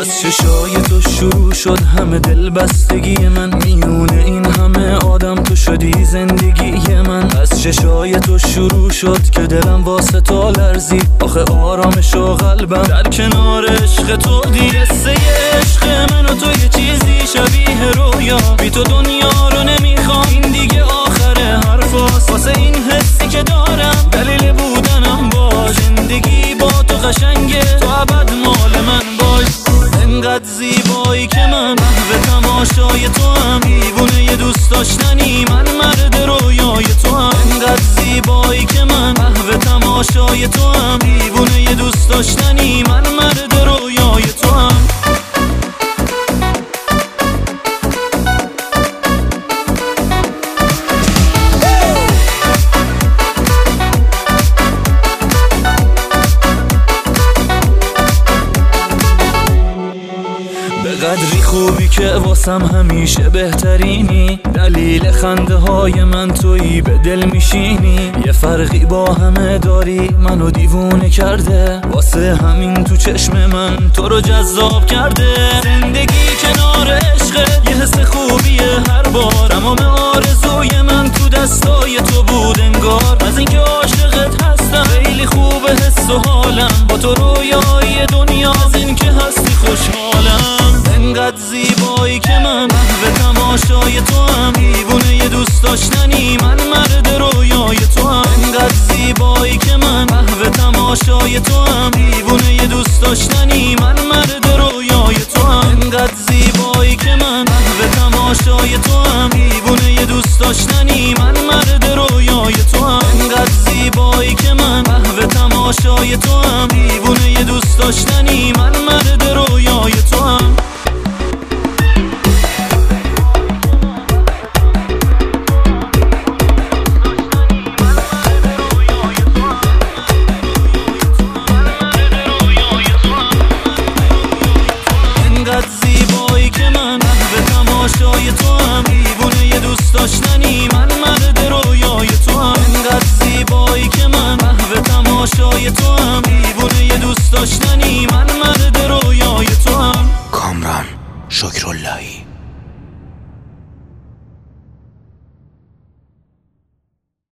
از چشای تو شروع شد همه دل بستگی من، میونه این همه آدم تو شدی زندگی من. از چشای تو شروع شد که دلم واسه تو لرزید، آخه آرامش و قلبم در کنار عشق تو دید. قصه عشق من و تو یه چیزی شبیه رویا، بی تو دنیا رو نمیخوام، این دیگه آخر حرفاست. واسه این حسی که دارم دلیل بودنم باش، زندگی با تو قشنگه، تو ابد مال من باش. انقدر زیبایی که من محو تماشای تو هم، دیوونه یه دوست داشتنی، من مرد رویای تو هم. انقدر زیبایی که من محو تماشای تو هم، دیوونه یه دوست داشتنی، من مرد رویای تو هم. قدری خوبی که واسم همیشه بهترینی، دلیل خنده های من تویی، به دل میشینی. یه فرقی با همه داری، منو دیوونه کرده، واسه همین تو چشم من تو رو جذاب کرده. زندگی کنار عشقت یه حس خوبیه هر بار، تمام آرزوی من تو دستای تو بود انگار. از اینکه عاشقت هستم خیلی خوبه حس و حالم، با تو رویای دنیا، از اینکه هستی خوشحالم. انقدر زیبایی که من محو تماشای تو هم، دیوونه یه دوست داشتنی، من مرد رویای تو هم. انقدر زیبایی که من محو تماشای تو هم، دیوونه یه دوست داشتنی، من مرد رویای تو هم. انقدر زیبایی که من محو تماشای تو هم، دیوونه یه دوست داشتنی، من مرد رویای تو هم. انقدر زیبایی که من محو تماشای تو هم، دیوونه یه دوست داشتنی.